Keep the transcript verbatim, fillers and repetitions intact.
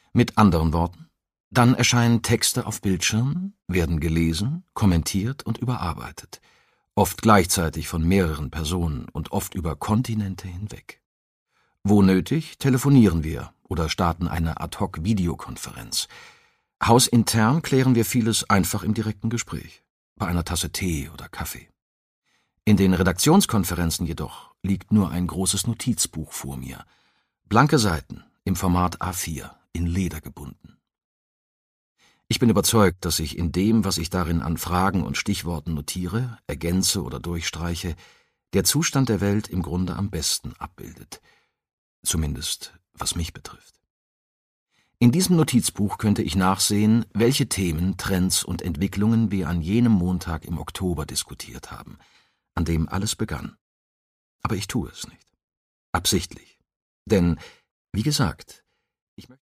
Mit anderen Worten, dann erscheinen Texte auf Bildschirmen, werden gelesen, kommentiert und überarbeitet, oft gleichzeitig von mehreren Personen und oft über Kontinente hinweg. Wo nötig, telefonieren wir oder starten eine Ad-hoc-Videokonferenz. Hausintern klären wir vieles einfach im direkten Gespräch, bei einer Tasse Tee oder Kaffee. In den Redaktionskonferenzen jedoch liegt nur ein großes Notizbuch vor mir. Blanke Seiten im Format A vier, in Leder gebunden. Ich bin überzeugt, dass sich in dem, was ich darin an Fragen und Stichworten notiere, ergänze oder durchstreiche, der Zustand der Welt im Grunde am besten abbildet. Zumindest, was mich betrifft. In diesem Notizbuch könnte ich nachsehen, welche Themen, Trends und Entwicklungen wir an jenem Montag im Oktober diskutiert haben, an dem alles begann. Aber ich tue es nicht. Absichtlich. Denn, wie gesagt,